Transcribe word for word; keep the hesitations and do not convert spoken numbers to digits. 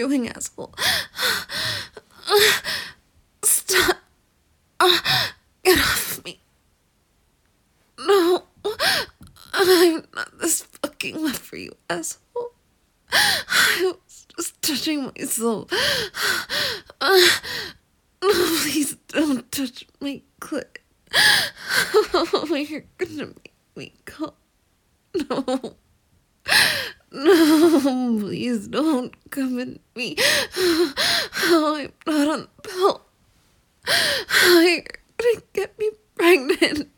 doing, asshole? Stop. Get off me. No. I'm not this fucking left for you, asshole. I was just touching myself. No, please don't touch my clit. Oh, you're gonna make me come. No. No, please don't come in me. Oh, I'm not on the pill. Oh, you're gonna get me pregnant.